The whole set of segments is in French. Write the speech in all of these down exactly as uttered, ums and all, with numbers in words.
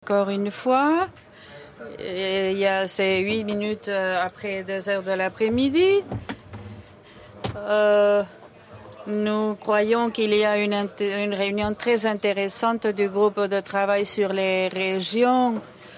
encore une fois. Et il y a ces huit minutes après deux heures de l'après-midi. Euh, nous croyons qu'il y a une, une réunion très intéressante du groupe de travail sur les régions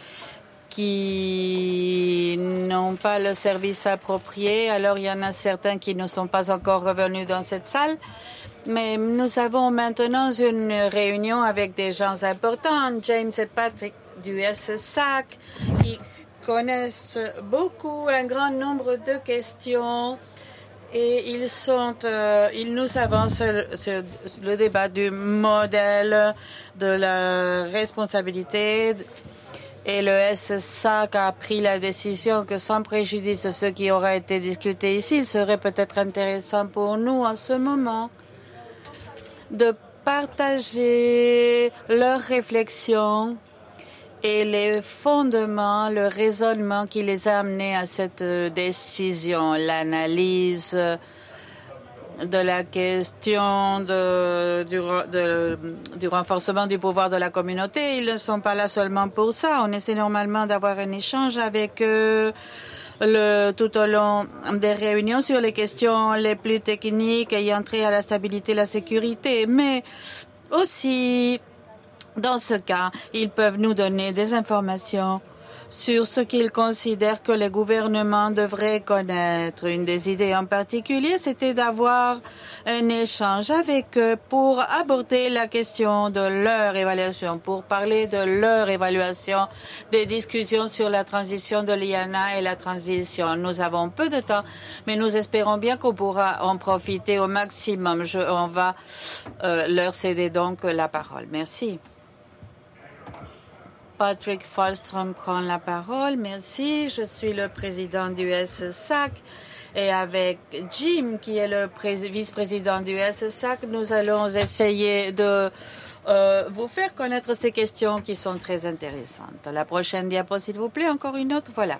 qui n'ont pas le service approprié. Alors, il y en a certains qui ne sont pas encore revenus dans cette salle. Mais nous avons maintenant une réunion avec des gens importants, James et Patrick du S S A C, qui connaissent beaucoup, un grand nombre de questions. Et ils sont, euh, ils nous avancent sur le débat du modèle de la responsabilité. Et le S S A C a pris la décision que, sans préjudice de ce qui aura été discuté ici, il serait peut-être intéressant pour nous en ce moment de partager leurs réflexions et les fondements, le raisonnement qui les a amenés à cette décision, l'analyse de la question de, du, de, du renforcement du pouvoir de la communauté. Ils ne sont pas là seulement pour ça. On essaie normalement d'avoir un échange avec eux le, tout au long des réunions sur les questions les plus techniques ayant trait à la stabilité et la sécurité. Mais aussi, dans ce cas, ils peuvent nous donner des informations sur ce qu'ils considèrent que les gouvernements devraient connaître. Une des idées en particulier, c'était d'avoir un échange avec eux pour aborder la question de leur évaluation, pour parler de leur évaluation des discussions sur la transition de l'I A N A et la transition. Nous avons peu de temps, mais nous espérons bien qu'on pourra en profiter au maximum. Je, on va euh, leur céder donc la parole. Merci. Patrick Falstrom prend la parole. Merci. Je suis le président du S S A C et avec Jim, qui est le vice-président du S S A C, nous allons essayer de euh, vous faire connaître ces questions qui sont très intéressantes. La prochaine diapo, s'il vous plaît. Encore une autre. Voilà.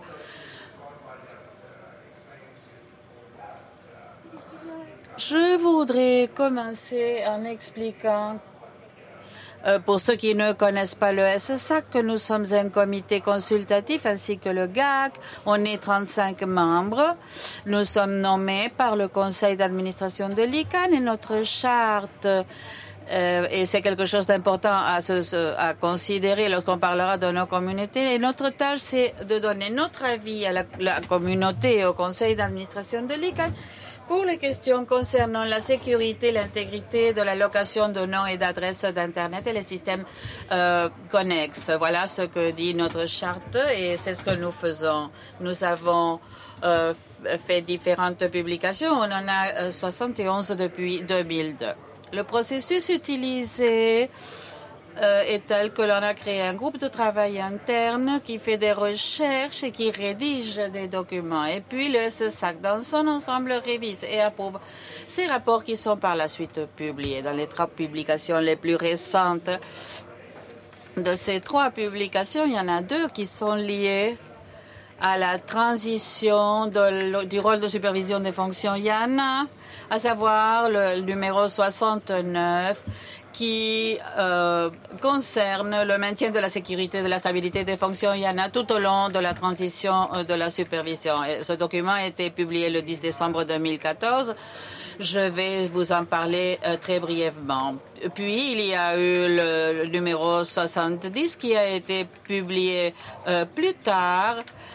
Je voudrais commencer en expliquant Euh, pour ceux qui ne connaissent pas le S S A C, que nous sommes un comité consultatif ainsi que le G A C. On est trente-cinq membres. Nous sommes nommés par le conseil d'administration de l'I C A N et notre charte, euh, et c'est quelque chose d'important à, se, à considérer lorsqu'on parlera de nos communautés. Et notre tâche, c'est de donner notre avis à la, la communauté et au conseil d'administration de l'I C A N pour les questions concernant la sécurité, l'intégrité de la location de noms et d'adresses d'Internet et les systèmes euh, connexes. Voilà ce que dit notre charte et c'est ce que nous faisons. Nous avons euh, fait différentes publications. On en a euh, soixante et onze depuis deux mille deux. Le processus utilisé Euh, est tel que l'on a créé un groupe de travail interne qui fait des recherches et qui rédige des documents. Et puis le S S A C, dans son ensemble, révise et approuve ces rapports qui sont par la suite publiés. Dans les trois publications les plus récentes de ces trois publications, il y en a deux qui sont liées à la transition de, du rôle de supervision des fonctions I A N A, à savoir le numéro soixante-neuf, qui euh, concerne le maintien de la sécurité et de la stabilité des fonctions I A N A tout au long de la transition euh, de la supervision. Et ce document a été publié le dix décembre deux mille quatorze. Je vais vous en parler euh, très brièvement. Puis, il y a eu le, le numéro soixante-dix qui a été publié euh, plus tard.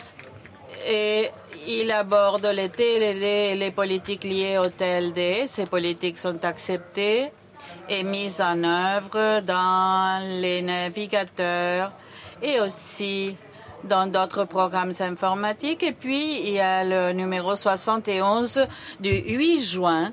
Et il aborde les T L D et les politiques liées au T L D. Ces politiques sont acceptées et mises en œuvre dans les navigateurs et aussi dans d'autres programmes informatiques. Et puis, il y a le numéro soixante et onze du huit juin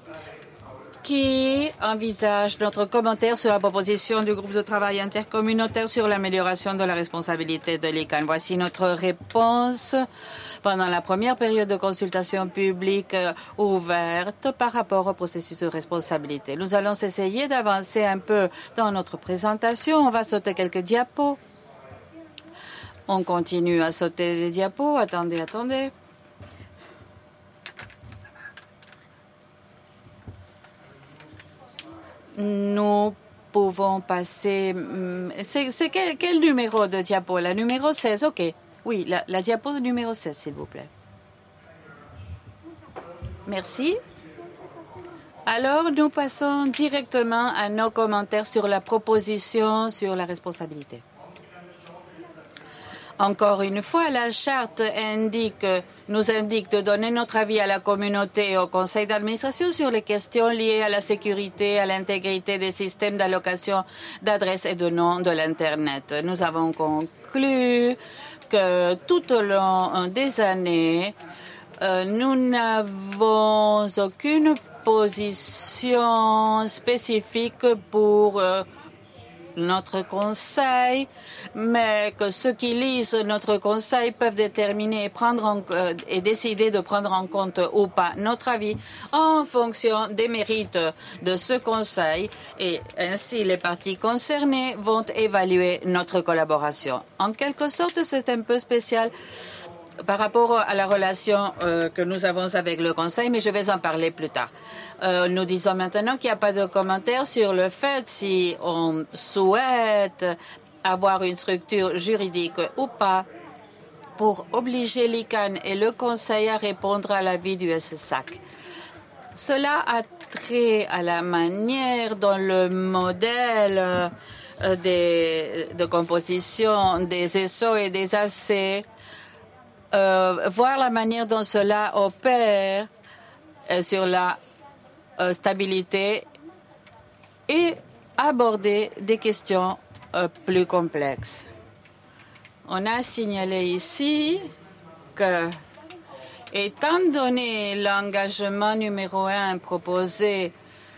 qui envisage notre commentaire sur la proposition du groupe de travail intercommunautaire sur l'amélioration de la responsabilité de l'I C A N. Voici notre réponse pendant la première période de consultation publique euh, ouverte par rapport au processus de responsabilité. Nous allons essayer d'avancer un peu dans notre présentation. On va sauter quelques diapos. On continue à sauter les diapos. Attendez, attendez. Nous pouvons passer... C'est quel, quel numéro de diapo? La numéro seize, OK. Oui, la, la diapo numéro seize, s'il vous plaît. Merci. Alors, nous passons directement à nos commentaires sur la proposition sur la responsabilité. Encore une fois, la charte indique, nous indique de donner notre avis à la communauté et au conseil d'administration sur les questions liées à la sécurité, à l'intégrité des systèmes d'allocation d'adresses et de noms de l'Internet. Nous avons conclu que tout au long des années, euh, nous n'avons aucune position spécifique pour euh, notre conseil, mais que ceux qui lisent notre conseil peuvent déterminer et, prendre en, euh, et décider de prendre en compte ou pas notre avis en fonction des mérites de ce conseil, et ainsi les parties concernées vont évaluer notre collaboration. En quelque sorte, c'est un peu spécial par rapport à la relation euh, que nous avons avec le Conseil, mais je vais en parler plus tard. Euh, nous disons maintenant qu'il n'y a pas de commentaire sur le fait si on souhaite avoir une structure juridique ou pas pour obliger l'I C A N et le Conseil à répondre à l'avis du S S A C. Cela a trait à la manière dont le modèle euh, des, de composition des S O et des A C Euh, voir la manière dont cela opère euh, sur la euh, stabilité et aborder des questions euh, plus complexes. On a signalé ici que, étant donné l'engagement numéro un proposé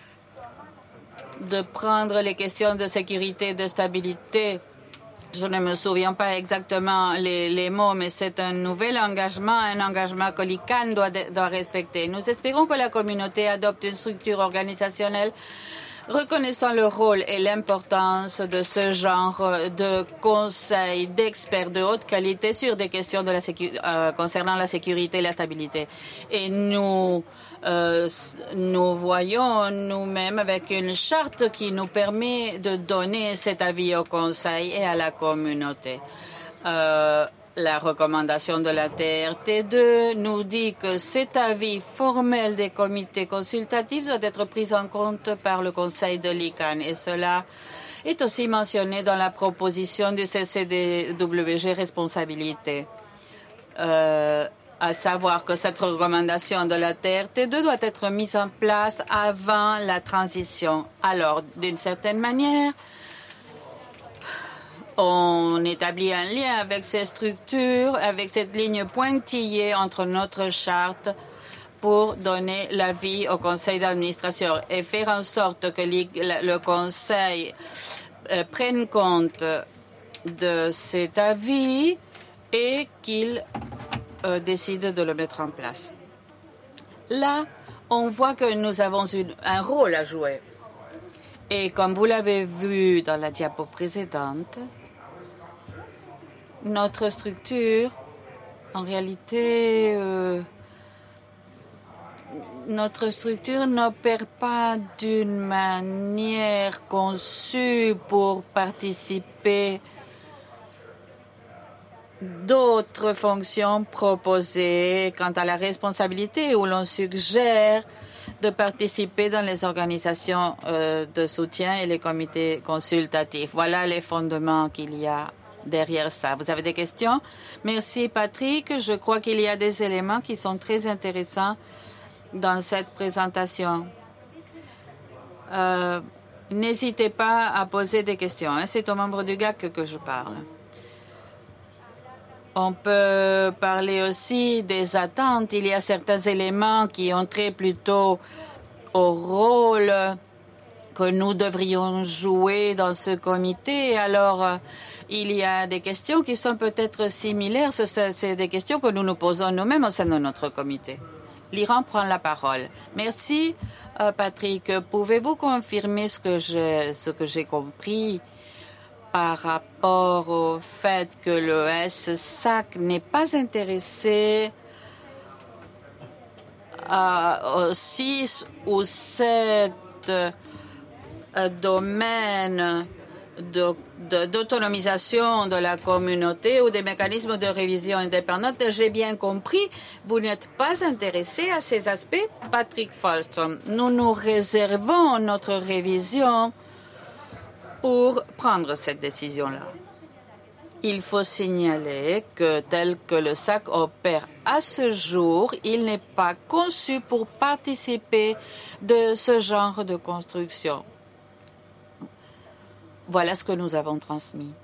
de prendre les questions de sécurité et de stabilité, je ne me souviens pas exactement les, les mots, mais c'est un nouvel engagement, un engagement que l'I C A N doit, doit respecter. Nous espérons que la communauté adopte une structure organisationnelle reconnaissant le rôle et l'importance de ce genre de conseils d'experts de haute qualité sur des questions de la sécu euh, concernant la sécurité et la stabilité. Et nous, euh, nous voyons nous-mêmes avec une charte qui nous permet de donner cet avis au conseil et à la communauté. Euh, La recommandation de la T R T deux nous dit que cet avis formel des comités consultatifs doit être pris en compte par le Conseil de l'I C A N, et cela est aussi mentionné dans la proposition du C C D W G responsabilité. Euh, à savoir que cette recommandation de la T R T deux doit être mise en place avant la transition. Alors, d'une certaine manière, on établit un lien avec ces structures, avec cette ligne pointillée entre notre charte pour donner l'avis au conseil d'administration et faire en sorte que le conseil euh, prenne compte de cet avis et qu'il euh, décide de le mettre en place. Là, on voit que nous avons une, un rôle à jouer. Et comme vous l'avez vu dans la diapo précédente, notre structure, en réalité, euh, notre structure n'opère pas d'une manière conçue pour participer d'autres fonctions proposées quant à la responsabilité, où l'on suggère de participer dans les organisations euh, de soutien et les comités consultatifs. Voilà les fondements qu'il y a derrière ça. Vous avez des questions? Merci, Patrick. Je crois qu'il y a des éléments qui sont très intéressants dans cette présentation. Euh, n'hésitez pas à poser des questions. Hein. C'est aux membres du G A C que je parle. On peut parler aussi des attentes. Il y a certains éléments qui ont trait plutôt au rôle que nous devrions jouer dans ce comité. Alors, euh, il y a des questions qui sont peut-être similaires. C'est des questions que nous nous posons nous-mêmes au sein de notre comité. L'Iran prend la parole. Merci, euh, Patrick. Pouvez-vous confirmer ce que je, ce que j'ai compris par rapport au fait que le S S A C n'est pas intéressé à, aux six ou sept euh, domaine d'autonomisation de, de la communauté ou des mécanismes de révision indépendante. J'ai bien compris, vous n'êtes pas intéressé à ces aspects, Patrick Wallström. Nous nous réservons notre révision pour prendre cette décision-là. Il faut signaler que tel que le S A C opère à ce jour, il n'est pas conçu pour participer de ce genre de construction. Voilà ce que nous avons transmis.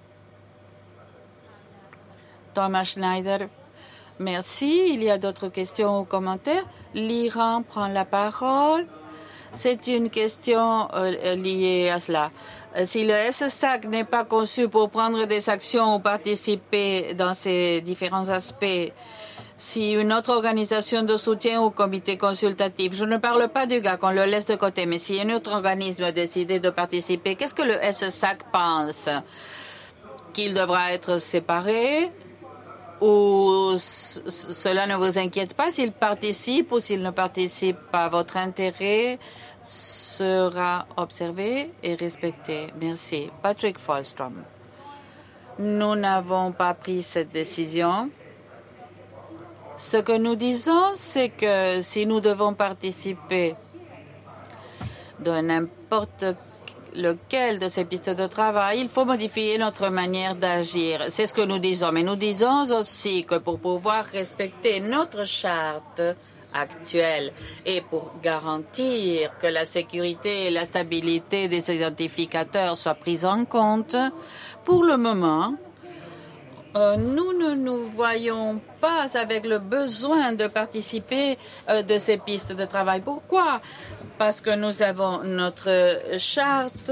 Thomas Schneider, merci. Il y a d'autres questions ou commentaires? L'Iran prend la parole. C'est une question euh, liée à cela. Si le S S A C n'est pas conçu pour prendre des actions ou participer dans ces différents aspects, si une autre organisation de soutien au comité consultatif, je ne parle pas du G A C, on le laisse de côté, mais si un autre organisme a décidé de participer, qu'est-ce que le S S A C pense? Qu'il devra être séparé? Ou cela ne vous inquiète pas s'il participe ou s'il ne participe pas? Votre intérêt sera observé et respecté. Merci. Patrick Wallström. Nous n'avons pas pris cette décision. Ce que nous disons, c'est que si nous devons participer de n'importe lequel de ces pistes de travail, il faut modifier notre manière d'agir. C'est ce que nous disons. Mais nous disons aussi que pour pouvoir respecter notre charte actuelle et pour garantir que la sécurité et la stabilité des identificateurs soient prises en compte, pour le moment, Euh, nous ne nous voyons pas avec le besoin de participer euh, de ces pistes de travail. Pourquoi? Parce que nous avons notre charte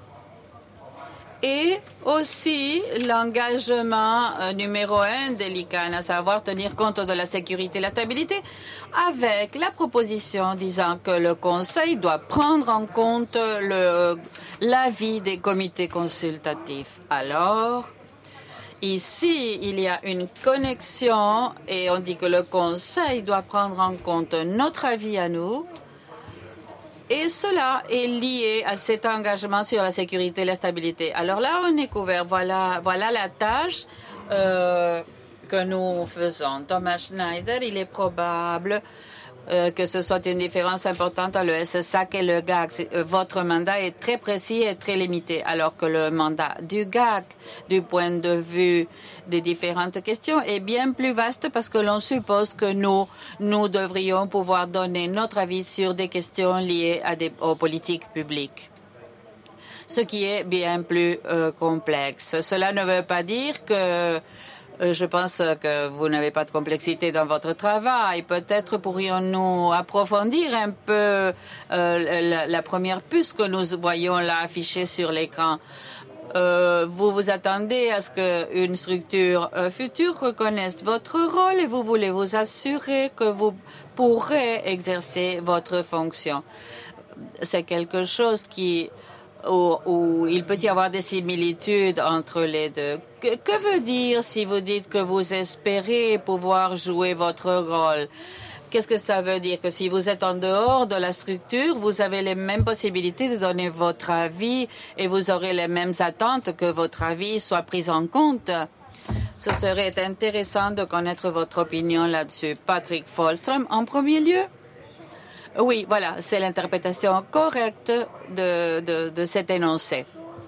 et aussi l'engagement euh, numéro un de l'I C A N, à savoir tenir compte de la sécurité et la stabilité, avec la proposition disant que le Conseil doit prendre en compte l'avis des comités consultatifs. Alors, ici, il y a une connexion et on dit que le Conseil doit prendre en compte notre avis à nous et cela est lié à cet engagement sur la sécurité et la stabilité. Alors là, on est couvert. Voilà, voilà la tâche euh, que nous faisons. Thomas Schneider, il est probable Euh, que ce soit une différence importante entre le S S A C et le G A C. Euh, votre mandat est très précis et très limité, alors que le mandat du G A C, du point de vue des différentes questions, est bien plus vaste parce que l'on suppose que nous, nous devrions pouvoir donner notre avis sur des questions liées à des, aux politiques publiques, ce qui est bien plus euh, complexe. Cela ne veut pas dire que je pense que vous n'avez pas de complexité dans votre travail. Peut-être pourrions-nous approfondir un peu euh, la, la première puce que nous voyons là affichée sur l'écran. Euh, vous vous attendez à ce qu'une structure euh, future reconnaisse votre rôle et vous voulez vous assurer que vous pourrez exercer votre fonction. C'est quelque chose qui Où, où il peut y avoir des similitudes entre les deux. Que, que veut dire si vous dites que vous espérez pouvoir jouer votre rôle? Qu'est-ce que ça veut dire? Que si vous êtes en dehors de la structure, vous avez les mêmes possibilités de donner votre avis et vous aurez les mêmes attentes que votre avis soit pris en compte? Ce serait intéressant de connaître votre opinion là-dessus. Patrick Wallström, en premier lieu. Oui, voilà, c'est l'interprétation correcte de, de, de cet énoncé.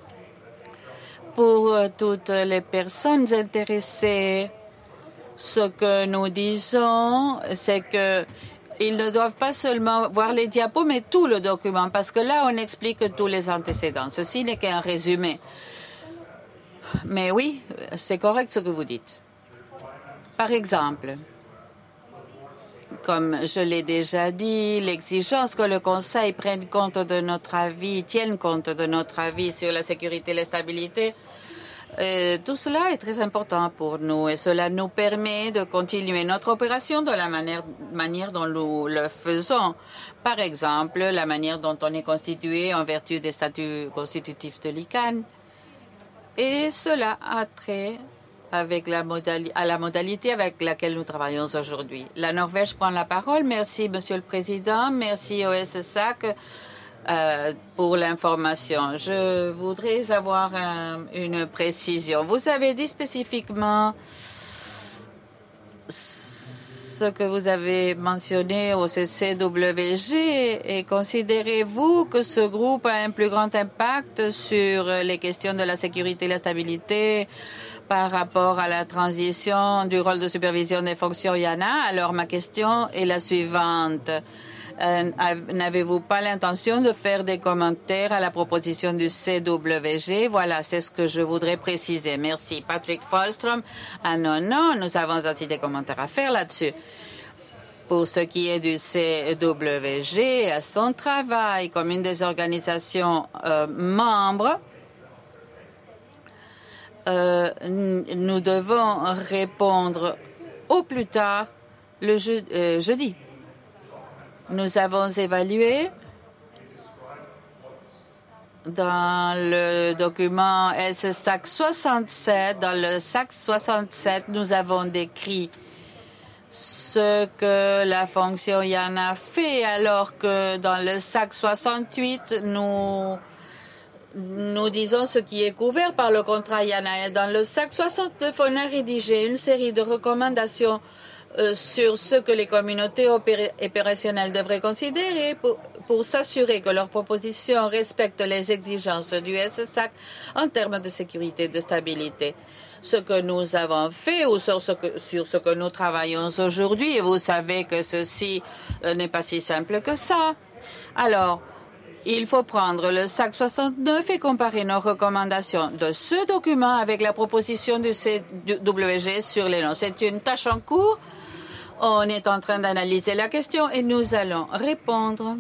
Pour euh, toutes les personnes intéressées, ce que nous disons, c'est que ils ne doivent pas seulement voir les diapos, mais tout le document, parce que là, on explique tous les antécédents. Ceci n'est qu'un résumé. Mais oui, c'est correct ce que vous dites. Par exemple, comme je l'ai déjà dit, l'exigence que le Conseil prenne compte de notre avis, tienne compte de notre avis sur la sécurité et la stabilité, euh, tout cela est très important pour nous et cela nous permet de continuer notre opération de la manière, manière dont nous le faisons. Par exemple, la manière dont on est constitué en vertu des statuts constitutifs de l'I C A N. Et cela a trait avec la modali- à la modalité avec laquelle nous travaillons aujourd'hui. La Norvège prend la parole. Merci, Monsieur le Président. Merci au S S A C euh, pour l'information. Je voudrais avoir un, une précision. Vous avez dit spécifiquement ce que vous avez mentionné au C C W G et considérez-vous que ce groupe a un plus grand impact sur les questions de la sécurité et la stabilité par rapport à la transition du rôle de supervision des fonctions YANA? Alors ma question est la suivante. Euh, N'avez-vous pas l'intention de faire des commentaires à la proposition du C W G? Voilà, c'est ce que je voudrais préciser. Merci. Patrick Falstrom. Ah non, non, nous avons aussi des commentaires à faire là-dessus. Pour ce qui est du C W G, à son travail comme une des organisations euh, membres, euh, nous devons répondre au plus tard le je, euh, jeudi. Nous avons évalué dans le document S S A C soixante-sept, dans le S A C soixante-sept, nous avons décrit ce que la fonction YANA fait, alors que dans le S A C soixante-huit, nous, nous disons ce qui est couvert par le contrat YANA. Et dans le S A C soixante-neuf, on a rédigé une série de recommandations Euh, sur ce que les communautés opérationnelles devraient considérer pour, pour s'assurer que leurs propositions respectent les exigences du S S A C en termes de sécurité et de stabilité. Ce que nous avons fait ou sur ce que, sur ce que nous travaillons aujourd'hui, et vous savez que ceci euh, n'est pas si simple que ça. Alors, il faut prendre le S A C soixante-neuf et comparer nos recommandations de ce document avec la proposition du C W G sur les noms. C'est une tâche en cours. On est en train d'analyser la question et nous allons répondre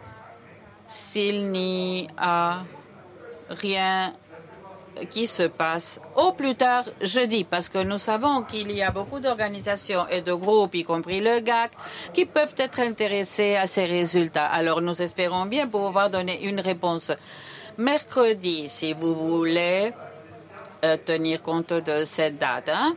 s'il n'y a rien qui se passe au plus tard jeudi, parce que nous savons qu'il y a beaucoup d'organisations et de groupes, y compris le G A C, qui peuvent être intéressés à ces résultats. Alors nous espérons bien pouvoir donner une réponse mercredi, si vous voulez euh, tenir compte de cette date. Hein?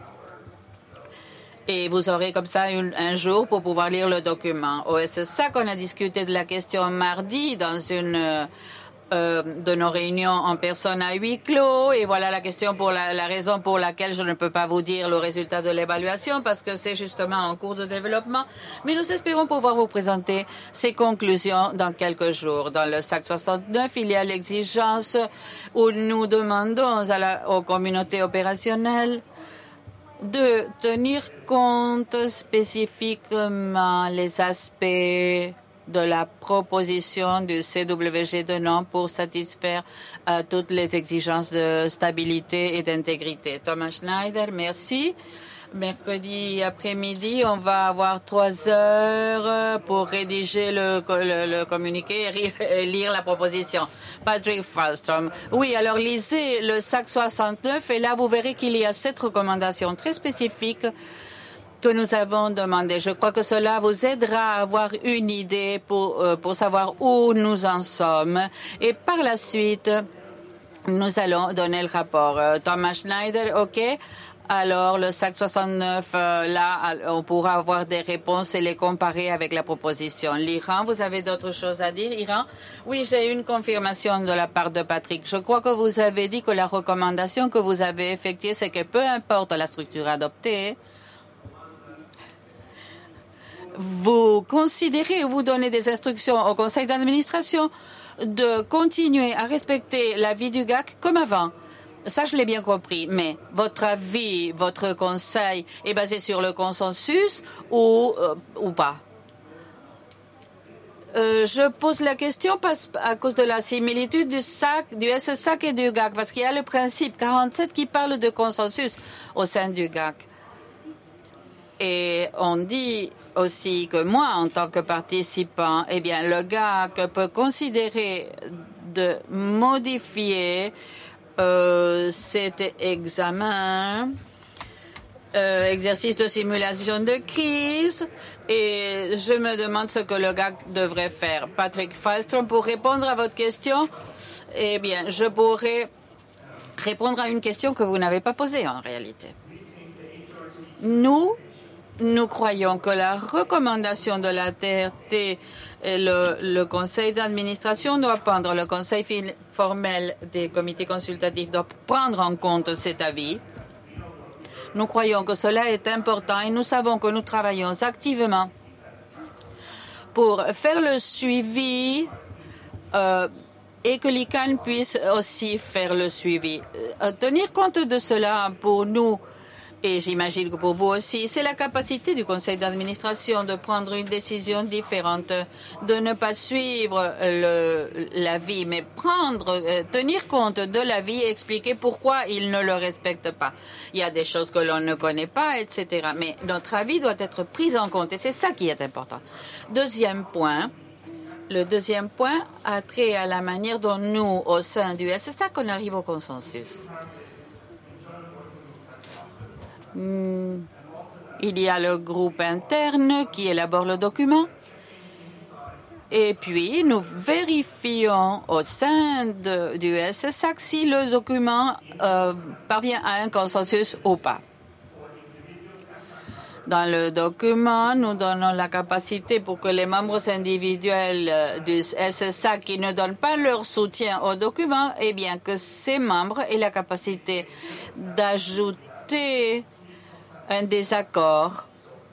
Et vous aurez comme ça une, un jour pour pouvoir lire le document. Au S S A C, on a discuté de la question mardi dans une euh, de nos réunions en personne à huis clos. Et voilà la question pour la, la raison pour laquelle je ne peux pas vous dire le résultat de l'évaluation, parce que c'est justement en cours de développement. Mais nous espérons pouvoir vous présenter ces conclusions dans quelques jours. Dans le S A C soixante-neuf, il y a l'exigence où nous demandons à la, aux communautés opérationnelles de tenir compte spécifiquement les aspects de la proposition du C W G de nom pour satisfaire euh, toutes les exigences de stabilité et d'intégrité. Thomas Schneider, merci. Mercredi après-midi, on va avoir trois heures pour rédiger le, le, le communiqué et lire la proposition. Patrick Falstrom. Oui, alors lisez le S A C soixante-neuf et là, vous verrez qu'il y a sept recommandations très spécifiques que nous avons demandées. Je crois que cela vous aidera à avoir une idée pour, euh, pour savoir où nous en sommes. Et par la suite, nous allons donner le rapport. Euh, Thomas Schneider, OK. Alors, le S A C soixante-neuf, euh, là, on pourra avoir des réponses et les comparer avec la proposition. L'Iran, vous avez d'autres choses à dire, Iran? Oui, j'ai une confirmation de la part de Patrick. Je crois que vous avez dit que la recommandation que vous avez effectuée, c'est que peu importe la structure adoptée, vous considérez ou vous donnez des instructions au conseil d'administration de continuer à respecter l'avis du G A C comme avant. Ça, je l'ai bien compris. Mais votre avis, votre conseil est basé sur le consensus ou, euh, ou pas? Euh, je pose la question parce, à cause de la similitude du S A C, du S S A C et du G A C, parce qu'il y a le principe quarante-sept qui parle de consensus au sein du G A C. Et on dit aussi que moi, en tant que participant, eh bien, le G A C peut considérer de modifier Euh, cet examen, euh, exercice de simulation de crise, et je me demande ce que le G A C devrait faire. Patrick Falstrom, pour répondre à votre question, eh bien, je pourrais répondre à une question que vous n'avez pas posée en réalité. Nous Nous croyons que la recommandation de la T R T et le, le conseil d'administration doit prendre, le conseil formel des comités consultatifs doit prendre en compte cet avis. Nous croyons que cela est important et nous savons que nous travaillons activement pour faire le suivi euh, et que l'I C A N puisse aussi faire le suivi. Euh, tenir compte de cela pour nous, et j'imagine que pour vous aussi, c'est la capacité du conseil d'administration de prendre une décision différente, de ne pas suivre l'avis, mais prendre, euh, tenir compte de l'avis et expliquer pourquoi il ne le respecte pas. Il y a des choses que l'on ne connaît pas, et cetera. Mais notre avis doit être pris en compte et c'est ça qui est important. Deuxième point. Le deuxième point a trait à la manière dont nous, au sein du S S A C, on arrive au consensus. Il y a le groupe interne qui élabore le document et puis nous vérifions au sein de, du S S A C si le document euh, parvient à un consensus ou pas. Dans le document, nous donnons la capacité pour que les membres individuels du S S A qui ne donnent pas leur soutien au document, eh bien que ces membres aient la capacité d'ajouter un désaccord.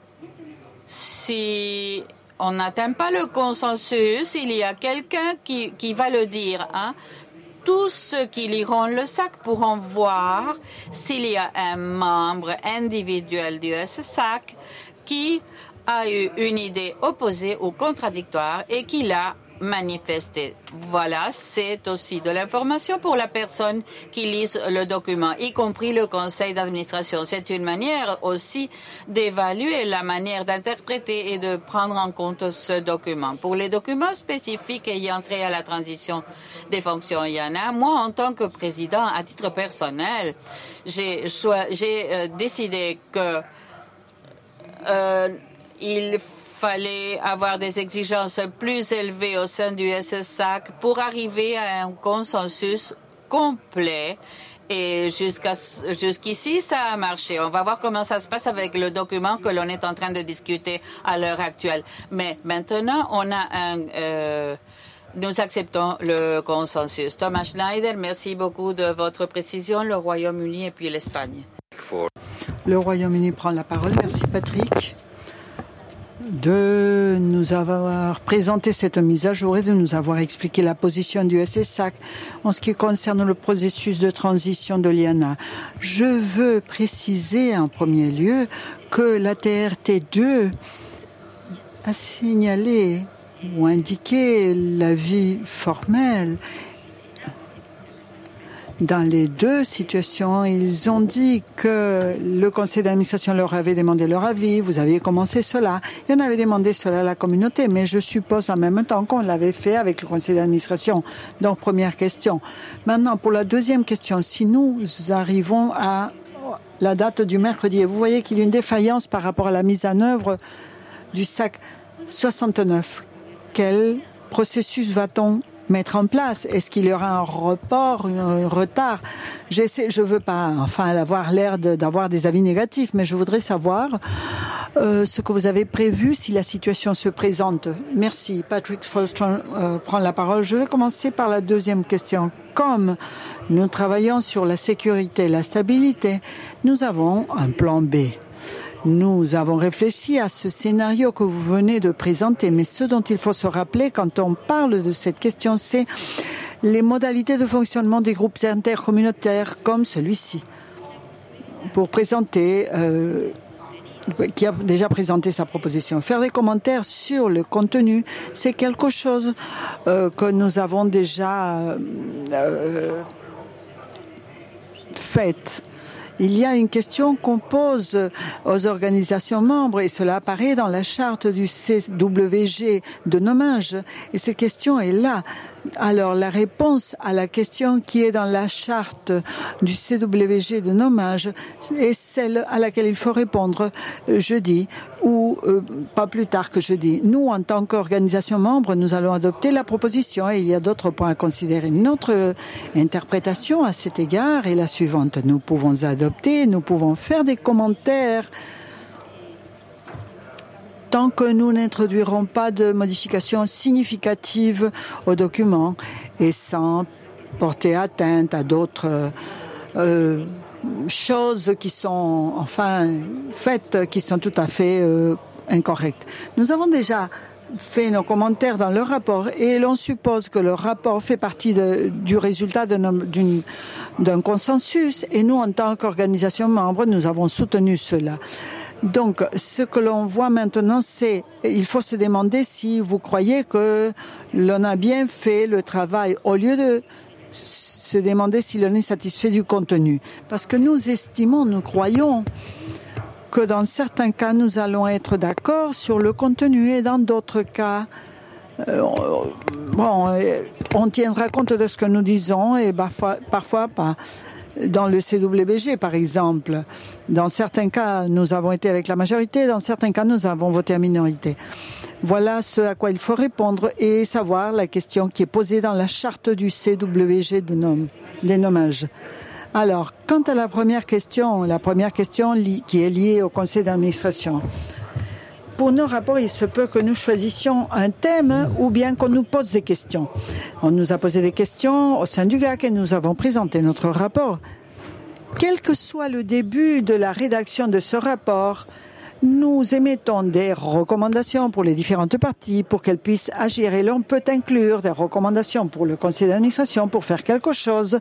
Si on n'atteint pas le consensus, il y a quelqu'un qui, qui va le dire. Hein. Tous ceux qui liront le S A C pourront voir s'il y a un membre individuel du S S A C qui a eu une idée opposée ou contradictoire et qui l'a manifestée. Voilà, c'est aussi de l'information pour la personne qui lise le document, y compris le conseil d'administration. C'est une manière aussi d'évaluer la manière d'interpréter et de prendre en compte ce document. Pour les documents spécifiques ayant trait à la transition des fonctions, il y en a. Moi, en tant que président, à titre personnel, j'ai euh, décidé que euh, il fallait avoir des exigences plus élevées au sein du S S A C pour arriver à un consensus complet. Et jusqu'à jusqu'ici, ça a marché. On va voir comment ça se passe avec le document que l'on est en train de discuter à l'heure actuelle. Mais maintenant, on a un... Euh, nous acceptons le consensus. Thomas Schneider, merci beaucoup de votre précision. Le Royaume-Uni et puis l'Espagne. Le Royaume-Uni prend la parole. Merci Patrick de nous avoir présenté cette mise à jour et de nous avoir expliqué la position du S S A C en ce qui concerne le processus de transition de l'I A N A. Je veux préciser en premier lieu que la T R T deux a signalé ou indiqué l'avis formel. Dans les deux situations, ils ont dit que le conseil d'administration leur avait demandé leur avis, vous aviez commencé cela, et on avait demandé cela à la communauté, mais je suppose en même temps qu'on l'avait fait avec le conseil d'administration. Donc, première question. Maintenant, pour la deuxième question, si nous arrivons à la date du mercredi, et vous voyez qu'il y a une défaillance par rapport à la mise en œuvre du S A C soixante-neuf, quel processus va-t-on mettre en place? Est-ce qu'il y aura un report, un retard? J'essaie, je veux pas, enfin, avoir l'air d'avoir des avis négatifs, mais je voudrais savoir euh, ce que vous avez prévu si la situation se présente. Merci. Patrick Folstrom euh, prend la parole. Je vais commencer par la deuxième question. Comme nous travaillons sur la sécurité et la stabilité, nous avons un plan B. Nous avons réfléchi à ce scénario que vous venez de présenter, mais ce dont il faut se rappeler quand on parle de cette question, c'est les modalités de fonctionnement des groupes intercommunautaires comme celui-ci. Pour présenter, euh, qui a déjà présenté sa proposition. Faire des commentaires sur le contenu, c'est quelque chose euh, que nous avons déjà euh, euh, fait. Il y a une question qu'on pose aux organisations membres et cela apparaît dans la charte du C W G de nommage. Et cette question est là. Alors, la réponse à la question qui est dans la charte du C W G de nommage est celle à laquelle il faut répondre jeudi ou euh, pas plus tard que jeudi. Nous, en tant qu'organisation membre, nous allons adopter la proposition et il y a d'autres points à considérer. Notre interprétation à cet égard est la suivante. Nous pouvons adopter, nous pouvons faire des commentaires tant que nous n'introduirons pas de modifications significatives au document et sans porter atteinte à d'autres euh, choses qui sont enfin faites, qui sont tout à fait euh, incorrectes. Nous avons déjà fait nos commentaires dans le rapport et l'on suppose que le rapport fait partie de, du résultat d'un, d'une, d'un consensus et nous, en tant qu'organisation membre, nous avons soutenu cela. Donc, ce que l'on voit maintenant, c'est, il faut se demander si vous croyez que l'on a bien fait le travail, au lieu de se demander si l'on est satisfait du contenu. Parce que nous estimons, nous croyons que dans certains cas, nous allons être d'accord sur le contenu et dans d'autres cas, euh, bon, on tiendra compte de ce que nous disons et parfois, parfois pas. Dans le C W G, par exemple, dans certains cas, nous avons été avec la majorité, dans certains cas, nous avons voté à minorité. Voilà ce à quoi il faut répondre et savoir la question qui est posée dans la charte du C W G de nom, des nommages. Alors, quant à la première question, la première question li, qui est liée au conseil d'administration. Pour nos rapports, il se peut que nous choisissions un thème ou bien qu'on nous pose des questions. On nous a posé des questions au sein du G A C et nous avons présenté notre rapport. Quel que soit le début de la rédaction de ce rapport, nous émettons des recommandations pour les différentes parties pour qu'elles puissent agir. Et l'on peut inclure des recommandations pour le conseil d'administration pour faire quelque chose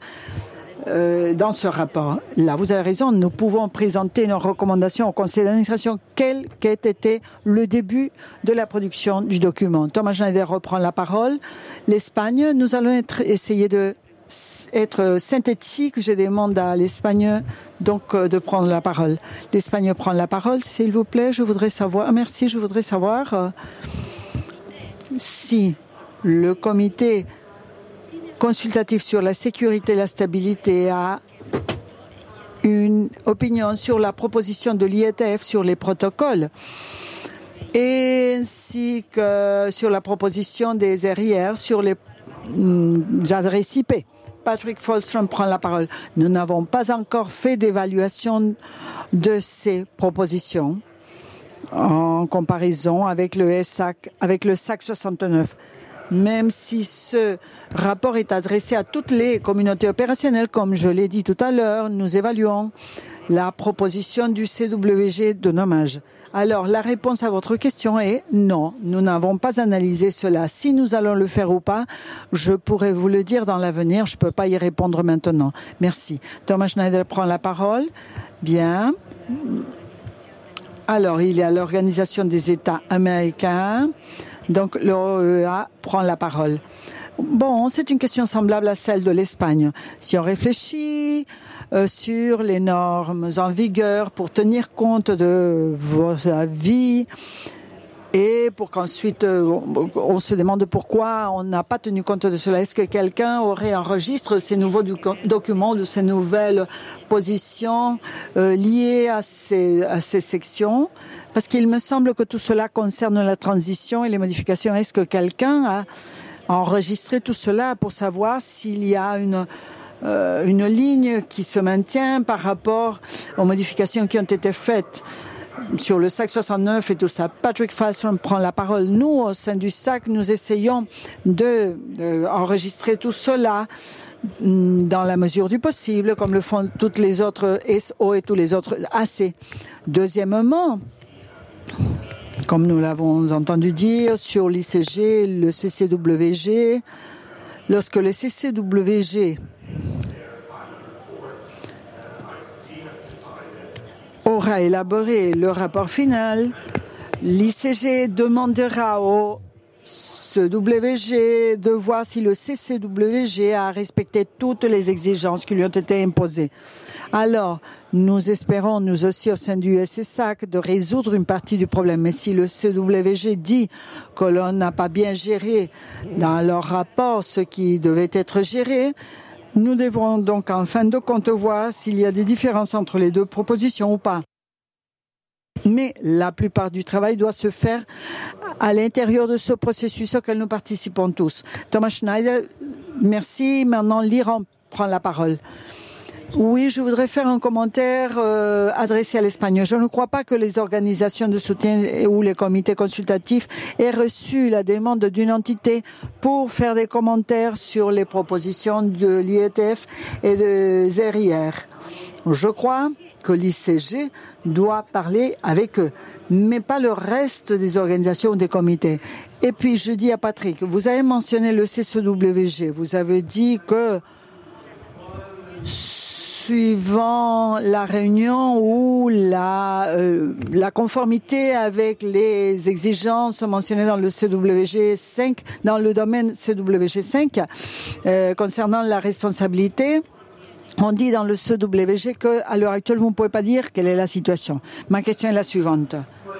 Euh, dans ce rapport. Là, vous avez raison, nous pouvons présenter nos recommandations au conseil d'administration, quel qu'ait été le début de la production du document. Thomas Schneider reprend la parole. L'Espagne, nous allons être, essayer de être synthétique. Je demande à l'Espagne donc de prendre la parole. L'Espagne prend la parole, s'il vous plaît. Je voudrais savoir, merci, je voudrais savoir euh, si le comité consultatif sur la sécurité et la stabilité a une opinion sur la proposition de l'I E T F sur les protocoles ainsi que sur la proposition des R I R sur les mm, adresses I P. Patrick Folstrom prend la parole. Nous n'avons pas encore fait d'évaluation de ces propositions en comparaison avec le S A C, avec le S A C soixante-neuf. Même si ce rapport est adressé à toutes les communautés opérationnelles, comme je l'ai dit tout à l'heure, nous évaluons la proposition du C W G de nommage. Alors, la réponse à votre question est non, nous n'avons pas analysé cela. Si nous allons le faire ou pas, je pourrais vous le dire dans l'avenir, je ne peux pas y répondre maintenant. Merci. Thomas Schneider prend la parole. Bien. Alors, il y a l'Organisation des États américains. Donc, l'O E A prend la parole. Bon, c'est une question semblable à celle de l'Espagne. Si on réfléchit euh, sur les normes en vigueur pour tenir compte de vos avis et pour qu'ensuite euh, on, on se demande pourquoi on n'a pas tenu compte de cela. Est-ce que quelqu'un aurait enregistré ces nouveaux documents de ces nouvelles positions euh, liées à ces, à ces sections? Parce qu'il me semble que tout cela concerne la transition et les modifications. Est-ce que quelqu'un a enregistré tout cela pour savoir s'il y a une, euh, une ligne qui se maintient par rapport aux modifications qui ont été faites sur le S A C soixante-neuf et tout ça? Patrick Falstrom prend la parole. Nous, au sein du S A C, nous essayons de, de enregistrer tout cela dans la mesure du possible, comme le font toutes les autres S O et tous les autres A C. Deuxièmement, comme nous l'avons entendu dire, sur l'I C G, le C C W G, lorsque le C C W G aura élaboré le rapport final, l'I C G demandera au C W G de voir si le C C W G a respecté toutes les exigences qui lui ont été imposées. Alors, nous espérons, nous aussi au sein du S S A C, de résoudre une partie du problème. Mais si le C W G dit que l'on n'a pas bien géré dans leur rapport ce qui devait être géré, nous devrons donc en fin de compte voir s'il y a des différences entre les deux propositions ou pas. Mais la plupart du travail doit se faire à l'intérieur de ce processus auquel nous participons tous. Thomas Schneider, merci. Maintenant, l'Iran prend la parole. Oui, je voudrais faire un commentaire euh, adressé à l'Espagne. Je ne crois pas que les organisations de soutien ou les comités consultatifs aient reçu la demande d'une entité pour faire des commentaires sur les propositions de l'I E T F et de Z R I R. Je crois que l'I C G doit parler avec eux, mais pas le reste des organisations ou des comités. Et puis, je dis à Patrick, vous avez mentionné le C C W G. Vous avez dit que suivant la réunion ou la, euh, la conformité avec les exigences mentionnées dans le C W G cinq, dans le domaine C W G cinq, euh, concernant la responsabilité, on dit dans le C W G qu'à l'heure actuelle, vous ne pouvez pas dire quelle est la situation. Ma question est la suivante.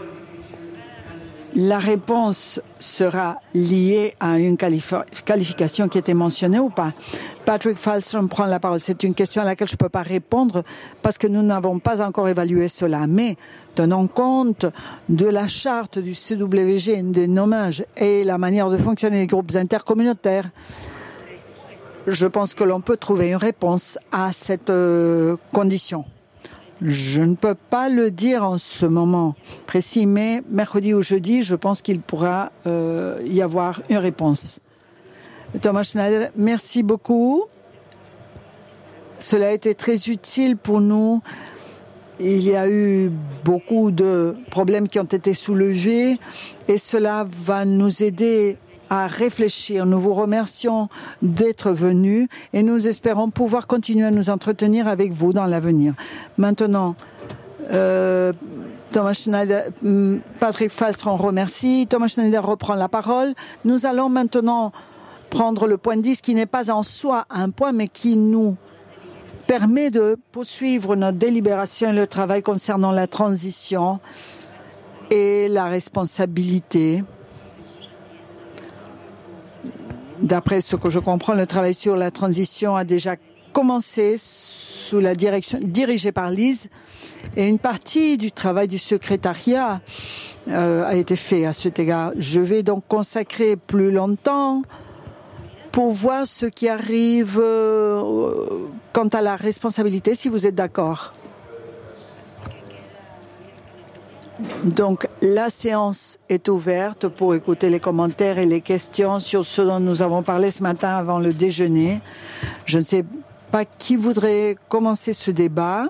La réponse sera liée à une qualif- qualification qui était mentionnée ou pas? Patrick Falstrom prend la parole. C'est une question à laquelle je ne peux pas répondre parce que nous n'avons pas encore évalué cela. Mais tenant compte de la charte du C W G, des nommages et la manière de fonctionner des groupes intercommunautaires, je pense que l'on peut trouver une réponse à cette euh, condition. Je ne peux pas le dire en ce moment précis, mais mercredi ou jeudi, je pense qu'il pourra euh, y avoir une réponse. Thomas Schneider, merci beaucoup. Cela a été très utile pour nous. Il y a eu beaucoup de problèmes qui ont été soulevés et cela va nous aider à réfléchir. Nous vous remercions d'être venus et nous espérons pouvoir continuer à nous entretenir avec vous dans l'avenir. Maintenant, euh, Thomas Schneider, Patrick Falstrom remercie. Thomas Schneider reprend la parole. Nous allons maintenant prendre le point dix qui n'est pas en soi un point mais qui nous permet de poursuivre notre délibération et le travail concernant la transition et la responsabilité. D'après ce que je comprends, le travail sur la transition a déjà commencé sous la direction dirigée par Lise et une partie du travail du secrétariat euh, a été fait à cet égard. Je vais donc consacrer plus longtemps pour voir ce qui arrive euh, quant à la responsabilité, si vous êtes d'accord. Donc, la séance est ouverte pour écouter les commentaires et les questions sur ce dont nous avons parlé ce matin avant le déjeuner. Je ne sais pas qui voudrait commencer ce débat.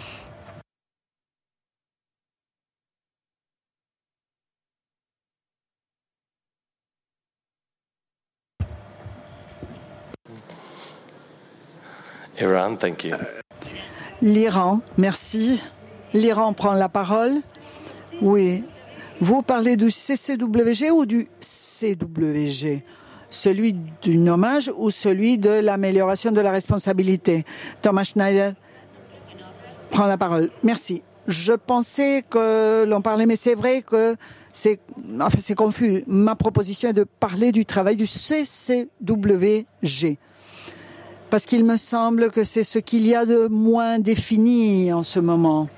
Iran, thank you. L'Iran, merci. L'Iran prend la parole. Oui. Vous parlez du C C W G ou du C W G? Celui du nommage ou celui de l'amélioration de la responsabilité? Thomas Schneider prend la parole. Merci. Je pensais que l'on parlait, mais c'est vrai que c'est, enfin, c'est confus. Ma proposition est de parler du travail du C C W G. Parce qu'il me semble que c'est ce qu'il y a de moins défini en ce moment.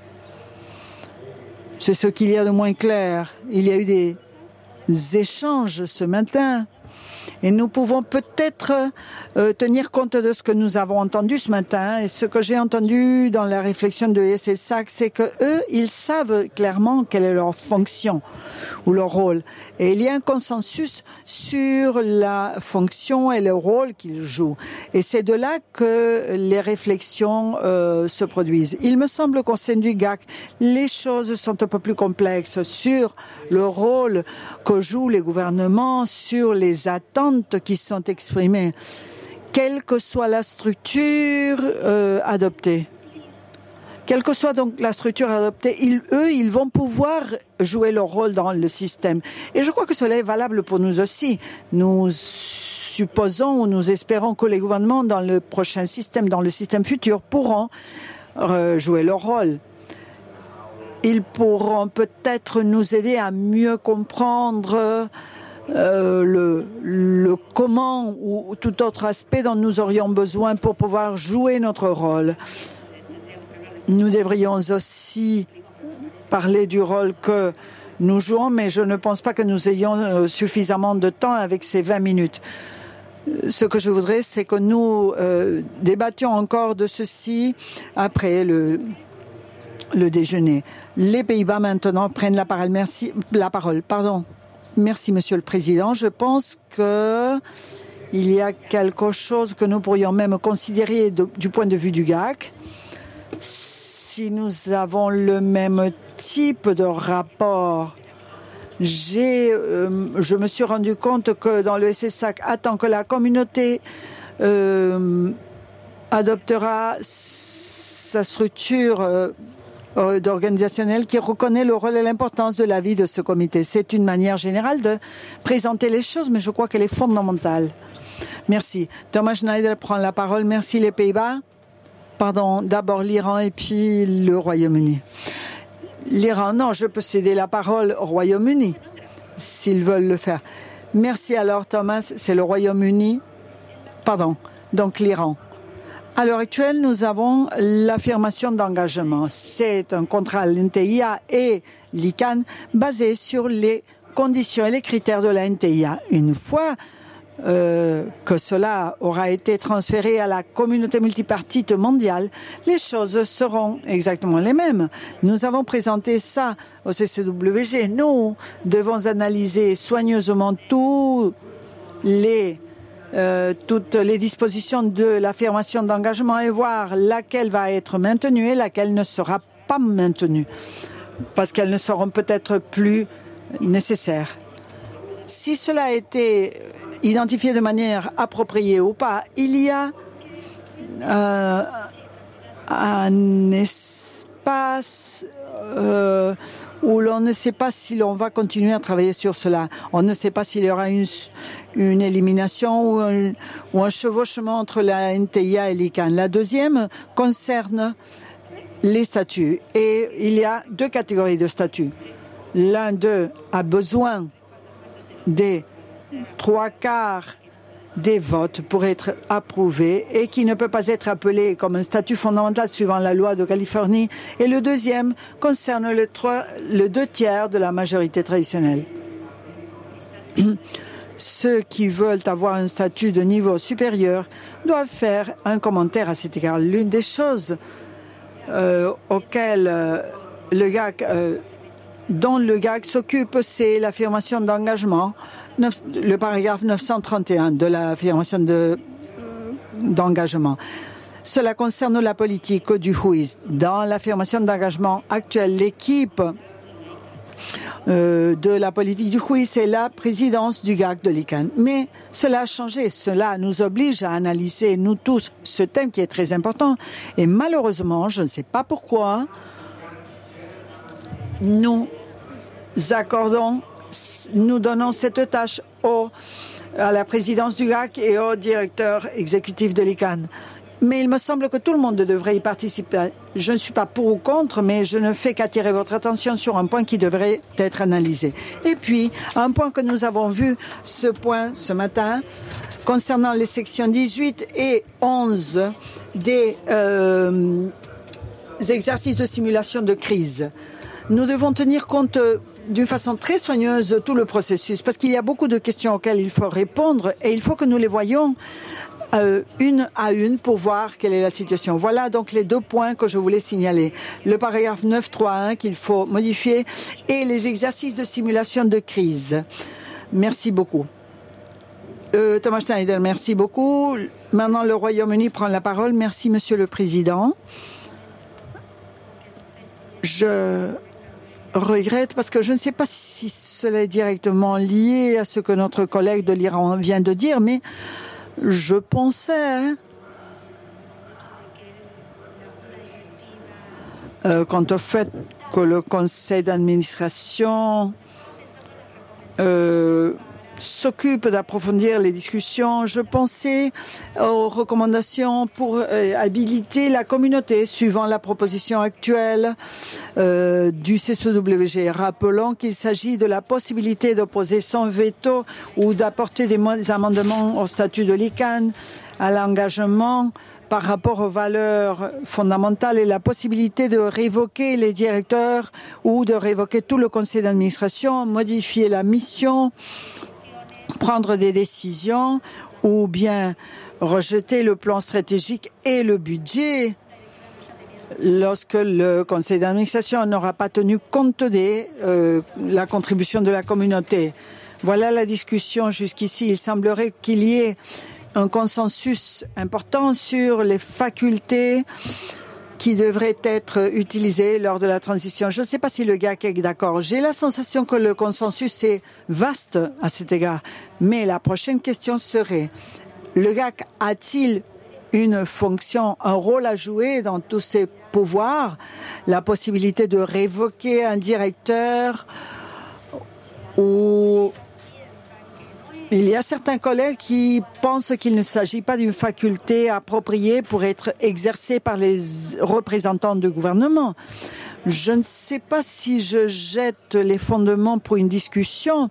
C'est ce qu'il y a de moins clair. Il y a eu des échanges ce matin. Et nous pouvons peut-être euh, tenir compte de ce que nous avons entendu ce matin. Et ce que j'ai entendu dans la réflexion de S S A C, c'est que eux, ils savent clairement quelle est leur fonction ou leur rôle. Et il y a un consensus sur la fonction et le rôle qu'ils jouent. Et c'est de là que les réflexions euh, se produisent. Il me semble qu'au sein du G A C, les choses sont un peu plus complexes sur le rôle que jouent les gouvernements, sur les attentes qui sont exprimées, quelle que soit la structure euh, adoptée. Quelle que soit donc la structure adoptée, ils, eux, ils vont pouvoir jouer leur rôle dans le système. Et je crois que cela est valable pour nous aussi. Nous supposons ou nous espérons que les gouvernements dans le prochain système, dans le système futur, pourront euh, jouer leur rôle. Ils pourront peut-être nous aider à mieux comprendre Euh, le, le comment ou tout autre aspect dont nous aurions besoin pour pouvoir jouer notre rôle. Nous devrions aussi parler du rôle que nous jouons, mais je ne pense pas que nous ayons euh, suffisamment de temps avec ces vingt minutes. Ce que je voudrais, c'est que nous euh, débattions encore de ceci après le, le déjeuner. Les Pays-Bas maintenant prennent la parole. Merci, la parole. Pardon. Merci, Monsieur le Président. Je pense que il y a quelque chose que nous pourrions même considérer de, du point de vue du G A C. Si nous avons le même type de rapport, j'ai, euh, je me suis rendu compte que dans le S S A C, attend que la communauté euh, adoptera sa structure euh, d'organisationnelle qui reconnaît le rôle et l'importance de la vie de ce comité. C'est une manière générale de présenter les choses, mais je crois qu'elle est fondamentale. Merci. Thomas Schneider prend la parole. Merci les Pays-Bas. Pardon, d'abord l'Iran et puis le Royaume-Uni. L'Iran, non, je peux céder la parole au Royaume-Uni, s'ils veulent le faire. Merci alors, Thomas, c'est le Royaume-Uni. Pardon, donc l'Iran. À l'heure actuelle, nous avons l'affirmation d'engagement. C'est un contrat N T I A et l'I C A N basé sur les conditions et les critères de la N T I A. Une fois Euh, que cela aura été transféré à la communauté multipartite mondiale, les choses seront exactement les mêmes. Nous avons présenté ça au C C W G. Nous devons analyser soigneusement tous les, euh, toutes les dispositions de l'affirmation d'engagement et voir laquelle va être maintenue et laquelle ne sera pas maintenue, parce qu'elles ne seront peut-être plus nécessaires. Si cela a été identifié de manière appropriée ou pas, il y a euh, un espace euh, où l'on ne sait pas si l'on va continuer à travailler sur cela. On ne sait pas s'il y aura une, une élimination ou un, ou un chevauchement entre la N T I A et l'I C A N. La deuxième concerne les statuts. Et il y a deux catégories de statuts. L'un d'eux a besoin des trois quarts des votes pour être approuvé et qui ne peut pas être appelé comme un statut fondamental suivant la loi de Californie. Et le deuxième concerne le, trois, le deux tiers de la majorité traditionnelle. Ceux qui veulent avoir un statut de niveau supérieur doivent faire un commentaire à cet égard. L'une des choses euh, auxquelles euh, le G A C euh, dont le G A C s'occupe, c'est l'affirmation d'engagement, le paragraphe neuf cent trente et un de l'affirmation de, d'engagement. Cela concerne la politique du W H O I S. Dans l'affirmation d'engagement actuelle, l'équipe euh, de la politique du W H O I S est la présidence du G A C de l'I C A N. Mais cela a changé. Cela nous oblige à analyser, nous tous, ce thème qui est très important. Et malheureusement, je ne sais pas pourquoi, nous accordons, nous donnons cette tâche au, à la présidence du G A C et au directeur exécutif de l'I C A N. Mais il me semble que tout le monde devrait y participer. Je ne suis pas pour ou contre, mais je ne fais qu'attirer votre attention sur un point qui devrait être analysé. Et puis, un point que nous avons vu, ce point ce matin, concernant les sections dix-huit et onze des euh, exercices de simulation de crise. Nous devons tenir compte d'une façon très soigneuse de tout le processus, parce qu'il y a beaucoup de questions auxquelles il faut répondre et il faut que nous les voyions euh, une à une pour voir quelle est la situation. Voilà donc les deux points que je voulais signaler. Le paragraphe neuf trois un qu'il faut modifier et les exercices de simulation de crise. Merci beaucoup. Euh, Thomas Schneider, merci beaucoup. Maintenant, le Royaume-Uni prend la parole. Merci, Monsieur le Président. Je regrette parce que je ne sais pas si cela est directement lié à ce que notre collègue de l'Iran vient de dire, mais je pensais euh, quant au fait que le conseil d'administration euh, s'occupe d'approfondir les discussions. Je pensais aux recommandations pour euh, habiliter la communauté suivant la proposition actuelle euh, du C C W G. Rappelons qu'il s'agit de la possibilité d'opposer son veto ou d'apporter des amendements au statut de l'I C A N, à l'engagement par rapport aux valeurs fondamentales et la possibilité de révoquer les directeurs ou de révoquer tout le conseil d'administration, modifier la mission, prendre des décisions ou bien rejeter le plan stratégique et le budget lorsque le conseil d'administration n'aura pas tenu compte de euh, la contribution de la communauté. Voilà la discussion jusqu'ici. Il semblerait qu'il y ait un consensus important sur les facultés qui devraient être utilisées lors de la transition. Je ne sais pas si le G A C est d'accord. J'ai la sensation que le consensus est vaste à cet égard. Mais la prochaine question serait, le G A C a-t-il une fonction, un rôle à jouer dans tous ses pouvoirs, la possibilité de révoquer un directeur ou il y a certains collègues qui pensent qu'il ne s'agit pas d'une faculté appropriée pour être exercée par les représentants du gouvernement. Je ne sais pas si je jette les fondements pour une discussion.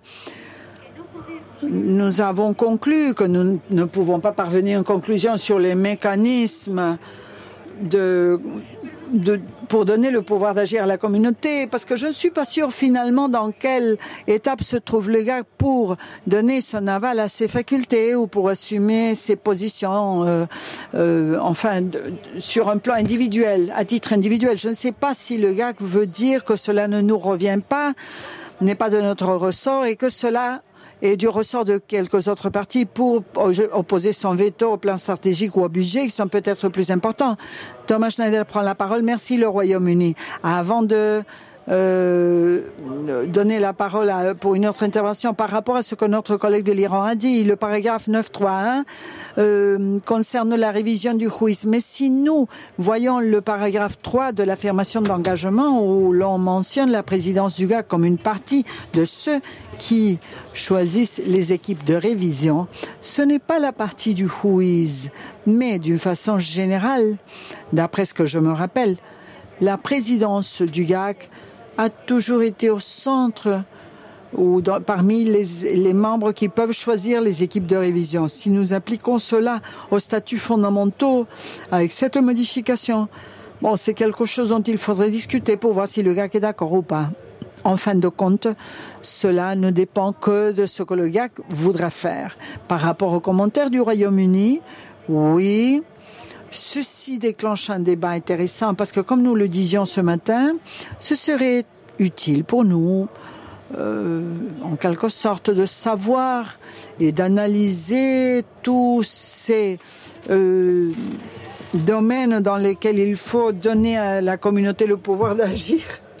Nous avons conclu que nous ne pouvons pas parvenir à une conclusion sur les mécanismes de, de, pour donner le pouvoir d'agir à la communauté, parce que je ne suis pas sûre finalement dans quelle étape se trouve le G A C pour donner son aval à ses facultés ou pour assumer ses positions, euh, euh, enfin, de, sur un plan individuel, à titre individuel. Je ne sais pas si le G A C veut dire que cela ne nous revient pas, n'est pas de notre ressort et que cela et du ressort de quelques autres partis pour opposer son veto au plan stratégique ou au budget qui sont peut-être plus importants. Thomas Schneider prend la parole. Merci le Royaume-Uni. Avant de euh, donner la parole à, pour une autre intervention par rapport à ce que notre collègue de l'Iran a dit, le paragraphe neuf point trois point un euh, concerne la révision du Huis. Mais si nous voyons le paragraphe trois de l'affirmation d'engagement où l'on mentionne la présidence du G A C comme une partie de ceux qui choisissent les équipes de révision, ce n'est pas la partie du Huis, mais d'une façon générale, d'après ce que je me rappelle, la présidence du G A C a toujours été au centre ou dans, parmi les, les membres qui peuvent choisir les équipes de révision. Si nous appliquons cela aux statuts fondamentaux avec cette modification, bon, c'est quelque chose dont il faudrait discuter pour voir si le G A C est d'accord ou pas. En fin de compte, cela ne dépend que de ce que le G A C voudra faire. Par rapport aux commentaires du Royaume-Uni, oui, ceci déclenche un débat intéressant parce que, comme nous le disions ce matin, ce serait utile pour nous, euh, en quelque sorte, de savoir et d'analyser tous ces euh, domaines dans lesquels il faut donner à la communauté le pouvoir d'agir.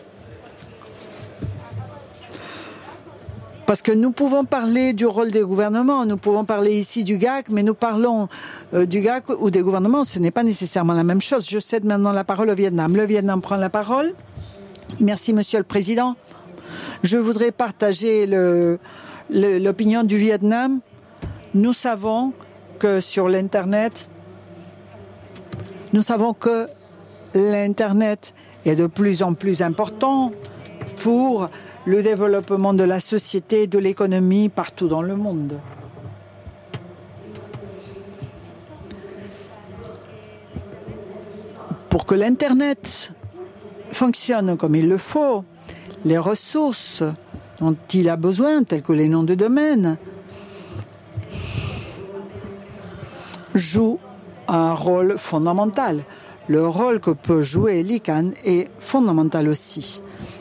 Parce que nous pouvons parler du rôle des gouvernements, nous pouvons parler ici du G A C, mais nous parlons euh, du G A C ou des gouvernements, ce n'est pas nécessairement la même chose. Je cède maintenant la parole au Vietnam. Le Vietnam prend la parole. Merci, Monsieur le Président. Je voudrais partager le, le, l'opinion du Vietnam. Nous savons que sur l'Internet, nous savons que l'Internet est de plus en plus important pour le développement de la société et de l'économie partout dans le monde. Pour que l'Internet fonctionne comme il le faut, les ressources dont il a besoin, telles que les noms de domaine, jouent un rôle fondamental. Le rôle que peut jouer l'I C A N est fondamental aussi.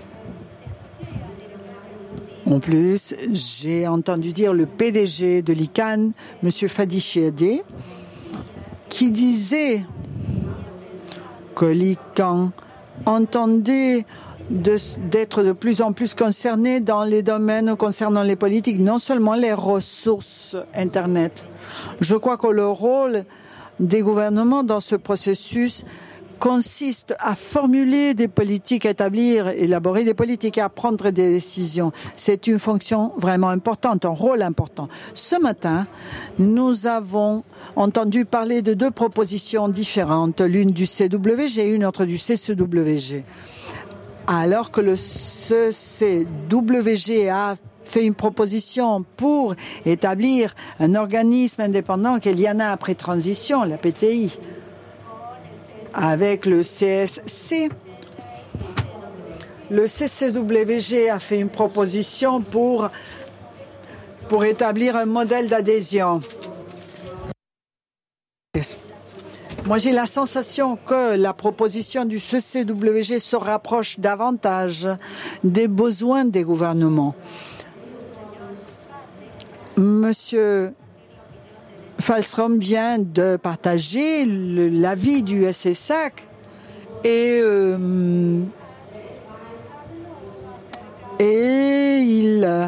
En plus, j'ai entendu dire le P D G de l'I C A N, M. Fadi Chiadé, qui disait que l'I C A N entendait de, d'être de plus en plus concerné dans les domaines concernant les politiques, non seulement les ressources Internet. Je crois que le rôle des gouvernements dans ce processus consiste à formuler des politiques, à établir, élaborer des politiques et à prendre des décisions. C'est une fonction vraiment importante, un rôle important. Ce matin, nous avons entendu parler de deux propositions différentes, l'une du C W G et une autre du C C W G. Alors que le C C W G a fait une proposition pour établir un organisme indépendant qu'il y en a après transition, la P T I, avec le C S C. Le C C W G a fait une proposition pour, pour établir un modèle d'adhésion. Yes. Moi, j'ai la sensation que la proposition du C C W G se rapproche davantage des besoins des gouvernements. Monsieur Wallström vient de partager l'avis du S S A C et, euh, et il, euh,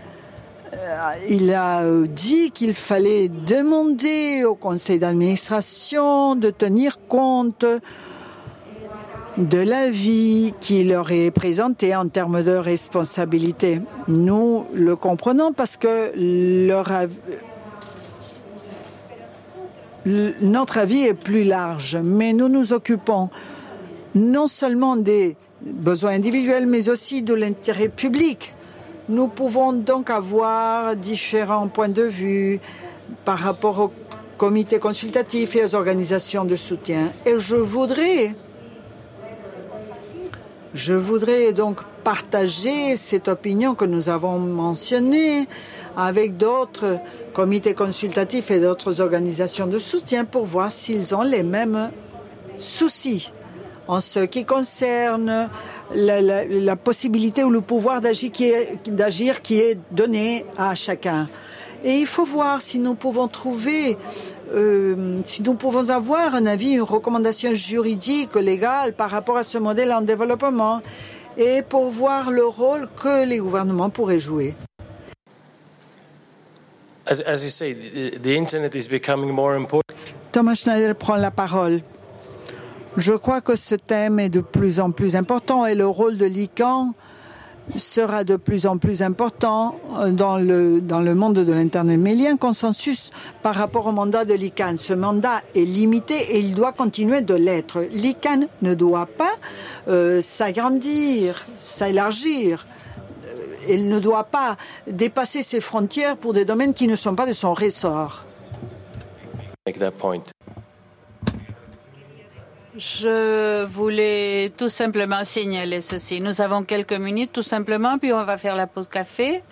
il a dit qu'il fallait demander au conseil d'administration de tenir compte de l'avis qui leur est présenté en termes de responsabilité. Nous le comprenons parce que leur avis, notre avis est plus large, mais nous nous occupons non seulement des besoins individuels, mais aussi de l'intérêt public. Nous pouvons donc avoir différents points de vue par rapport au comité consultatif et aux organisations de soutien. Et je voudrais, je voudrais donc partager cette opinion que nous avons mentionnée avec d'autres comités consultatifs et d'autres organisations de soutien pour voir s'ils ont les mêmes soucis en ce qui concerne la, la, la possibilité ou le pouvoir d'agir qui est, d'agir qui est donné à chacun. Et il faut voir si nous pouvons trouver, euh, si nous pouvons avoir un avis, une recommandation juridique, légale par rapport à ce modèle en développement et pour voir le rôle que les gouvernements pourraient jouer. As, as you say, the, the internet is becoming more important. Thomas Schneider prend la parole. Je crois que ce thème est de plus en plus important et le rôle de l'I C A N sera de plus en plus important dans le, dans le monde de l'Internet. Mais il y a un consensus par rapport au mandat de l'I C A N. Ce mandat est limité et il doit continuer de l'être. L'I C A N ne doit pas euh, s'agrandir, s'élargir. Elle ne doit pas dépasser ses frontières pour des domaines qui ne sont pas de son ressort. Make that point. Je voulais tout simplement signaler ceci. Nous avons quelques minutes tout simplement, puis on va faire la pause café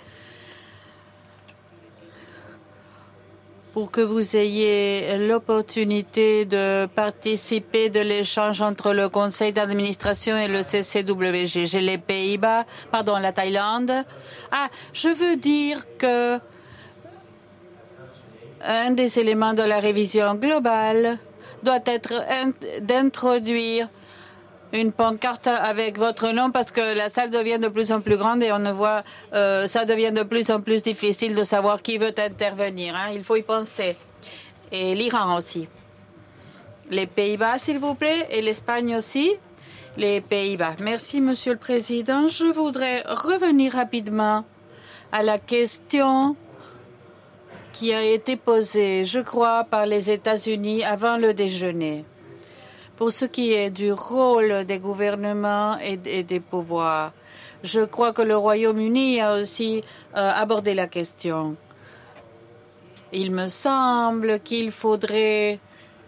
pour que vous ayez l'opportunité de participer de l'échange entre le conseil d'administration et le C C W G. J'ai les Pays-Bas, pardon, la Thaïlande. Ah, je veux dire que un des éléments de la révision globale doit être d'introduire une pancarte avec votre nom parce que la salle devient de plus en plus grande et on ne voit, euh, ça devient de plus en plus difficile de savoir qui veut intervenir. Hein. Il faut y penser. Et l'Iran aussi. Les Pays-Bas, s'il vous plaît, et l'Espagne aussi. Les Pays-Bas. Merci, Monsieur le Président. Je voudrais revenir rapidement à la question qui a été posée, je crois, par les États-Unis avant le déjeuner. Pour ce qui est du rôle des gouvernements et des pouvoirs, je crois que le Royaume-Uni a aussi euh, abordé la question. Il me semble qu'il faudrait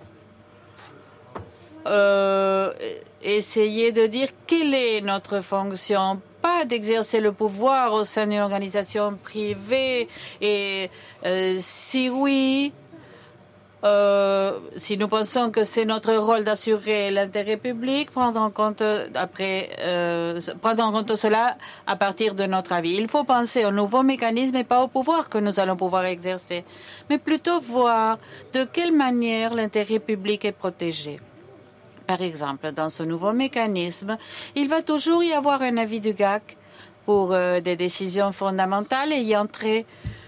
euh, essayer de dire quelle est notre fonction, pas d'exercer le pouvoir au sein d'une organisation privée et euh, si oui, Euh, si nous pensons que c'est notre rôle d'assurer l'intérêt public, prendre en compte après, euh, prendre en compte cela à partir de notre avis. Il faut penser au nouveau mécanisme et pas au pouvoir que nous allons pouvoir exercer, mais plutôt voir de quelle manière l'intérêt public est protégé. Par exemple, dans ce nouveau mécanisme, il va toujours y avoir un avis du G A C pour euh, des décisions fondamentales ayant trait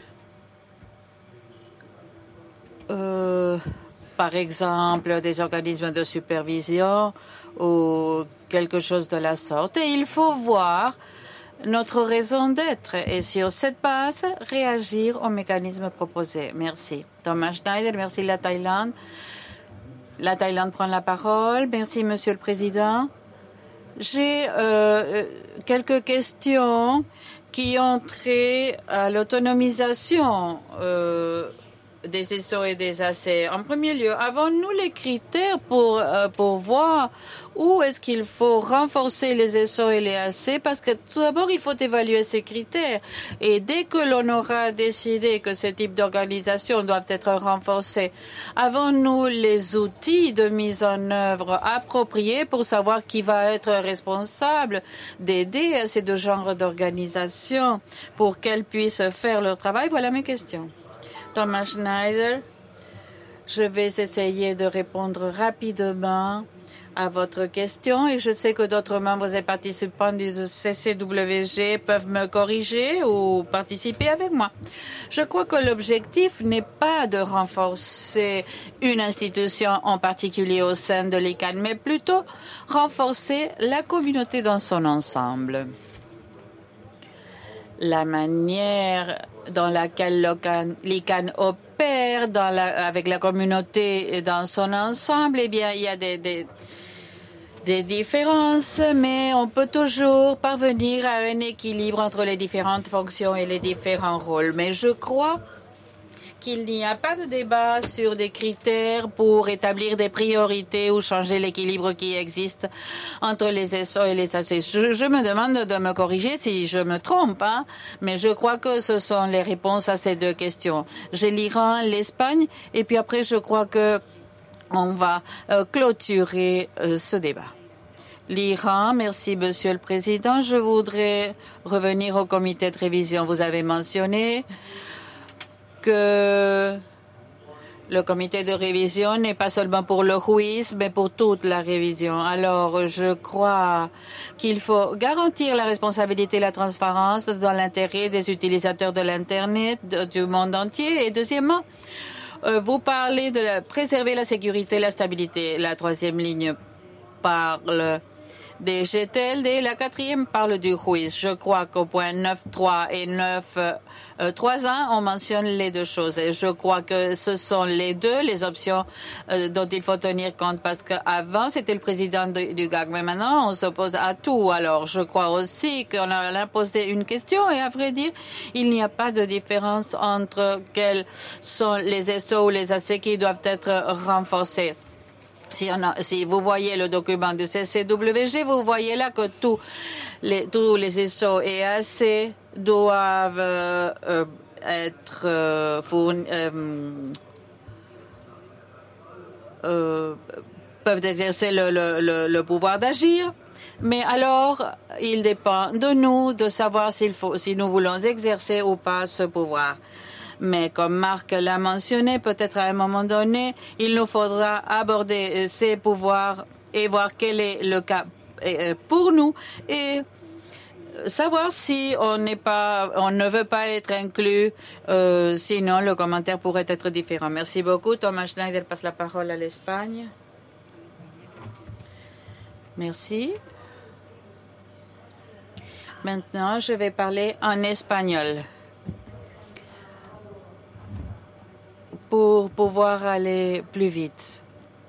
Euh, par exemple, des organismes de supervision ou quelque chose de la sorte. Et il faut voir notre raison d'être et sur cette base, réagir au mécanisme proposé. Merci. Thomas Schneider, merci la Thaïlande. La Thaïlande prend la parole. Merci, Monsieur le Président. J'ai euh, quelques questions qui ont trait à l'autonomisation euh, des S O et des A C. En premier lieu, avons-nous les critères pour, euh, pour voir où est-ce qu'il faut renforcer les S O et les A C? Parce que tout d'abord, il faut évaluer ces critères. Et dès que l'on aura décidé que ce type d'organisation doivent être renforcés, avons-nous les outils de mise en œuvre appropriés pour savoir qui va être responsable d'aider à ces deux genres d'organisations pour qu'elles puissent faire leur travail? Voilà mes questions. Thomas Schneider, je vais essayer de répondre rapidement à votre question et je sais que d'autres membres et participants du C C W G peuvent me corriger ou participer avec moi. Je crois que l'objectif n'est pas de renforcer une institution en particulier au sein de l'I C A N, mais plutôt renforcer la communauté dans son ensemble. La manière dans laquelle l'I C A N opère dans la, avec la communauté dans son ensemble, eh bien, il y a des, des, des différences, mais on peut toujours parvenir à un équilibre entre les différentes fonctions et les différents rôles. Mais je crois qu'il n'y a pas de débat sur des critères pour établir des priorités ou changer l'équilibre qui existe entre les S O et les A C. Je, je me demande de me corriger si je me trompe, hein, mais je crois que ce sont les réponses à ces deux questions. J'ai l'Iran, l'Espagne, et puis après, je crois que on va euh, clôturer euh, ce débat. L'Iran, merci Monsieur le Président. Je voudrais revenir au comité de révision. Vous avez mentionné que le comité de révision n'est pas seulement pour le Ruiz, mais pour toute la révision. Alors, je crois qu'il faut garantir la responsabilité et la transparence dans l'intérêt des utilisateurs de l'Internet du monde entier. Et deuxièmement, euh, vous parlez de la, préserver la sécurité et la stabilité. La troisième ligne parle des G T L D, la quatrième parle du Ruiz. Je crois qu'au point neuf point trois et neuf point trois un, on mentionne les deux choses. Et je crois que ce sont les deux, les options euh, dont il faut tenir compte, parce qu'avant, c'était le président de, du G A C, mais maintenant, on s'oppose à tout. Alors, je crois aussi qu'on a imposé une question, et à vrai dire, il n'y a pas de différence entre quels sont les S O ou les A C qui doivent être renforcés. Si, on a, si vous voyez le document du C C W G, vous voyez là que tous les, tous les S O et A C doivent euh, euh, être euh, fournis, euh, euh, peuvent exercer le, le, le, le pouvoir d'agir. Mais alors, il dépend de nous de savoir s'il faut, si nous voulons exercer ou pas ce pouvoir. Mais comme Marc l'a mentionné, peut-être à un moment donné, il nous faudra aborder ces pouvoirs et voir quel est le cas pour nous et savoir si on n'est pas, on ne veut pas être inclus. Euh, sinon, le commentaire pourrait être différent. Merci beaucoup. Thomas Schneider passe la parole à l'Espagne. Merci. Maintenant, je vais parler en espagnol pour pouvoir aller plus vite.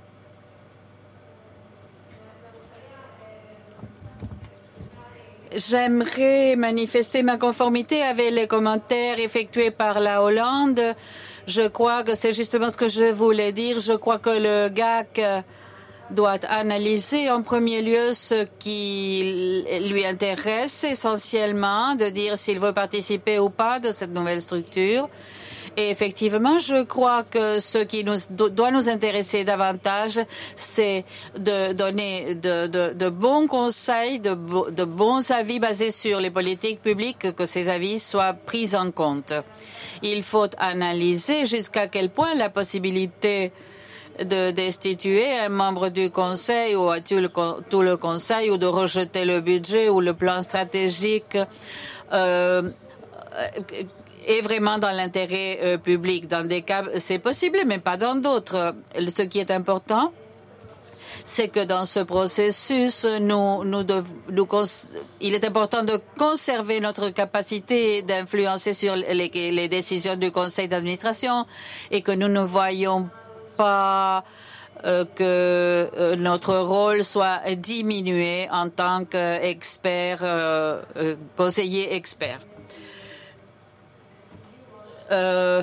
J'aimerais manifester ma conformité avec les commentaires effectués par la Hollande. Je crois que c'est justement ce que je voulais dire. Je crois que le G A C doit analyser en premier lieu ce qui lui intéresse essentiellement, de dire s'il veut participer ou pas de cette nouvelle structure. Et effectivement, je crois que ce qui nous, doit nous intéresser davantage, c'est de donner de, de, de bons conseils, de, de bons avis basés sur les politiques publiques, que ces avis soient pris en compte. Il faut analyser jusqu'à quel point la possibilité de destituer un membre du Conseil ou à tout le, tout le Conseil ou de rejeter le budget ou le plan stratégique euh, est vraiment dans l'intérêt euh, public. Dans des cas, c'est possible, mais pas dans d'autres. Ce qui est important, c'est que dans ce processus, nous, nous, de, nous il est important de conserver notre capacité d'influencer sur les, les décisions du conseil d'administration et que nous ne voyons pas euh, que euh, notre rôle soit diminué en tant qu'expert, euh, euh, conseiller expert. Euh,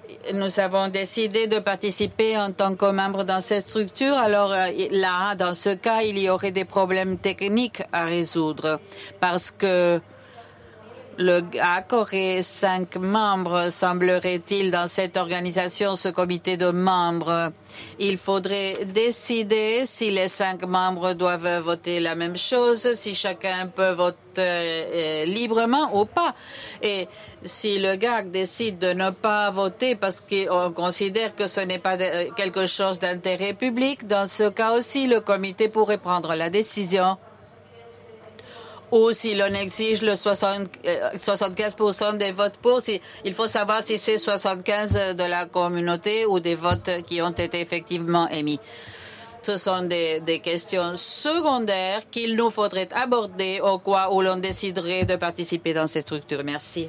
nous avons décidé de participer en tant que membre dans cette structure. Alors là, dans ce cas, il y aurait des problèmes techniques à résoudre parce que le G A C aurait cinq membres, semblerait-il, dans cette organisation, ce comité de membres. Il faudrait décider si les cinq membres doivent voter la même chose, si chacun peut voter euh, librement ou pas. Et si le G A C décide de ne pas voter parce qu'on considère que ce n'est pas de, quelque chose d'intérêt public, dans ce cas aussi, le comité pourrait prendre la décision. Ou si l'on exige le soixante-quinze pour cent des votes pour, si, il faut savoir si c'est soixante-quinze de la communauté ou des votes qui ont été effectivement émis. Ce sont des, des questions secondaires qu'il nous faudrait aborder au cas où l'on déciderait de participer dans ces structures. Merci.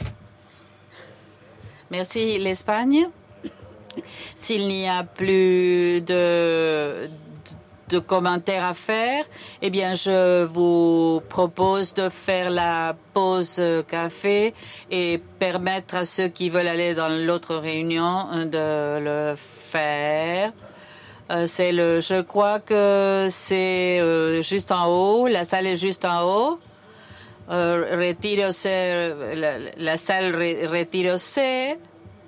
Merci, l'Espagne. S'il n'y a plus de... de commentaires à faire, eh bien, je vous propose de faire la pause café et permettre à ceux qui veulent aller dans l'autre réunion de le faire. Euh, c'est le, je crois que c'est euh, juste en haut. La salle est juste en haut. Euh, retiro C, la, la salle re, Retiro C.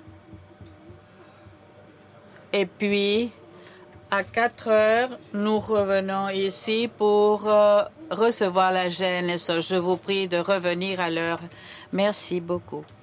Et puis, à quatre heures, nous revenons ici pour euh, recevoir la G N S O. Je vous prie de revenir à l'heure. Merci beaucoup.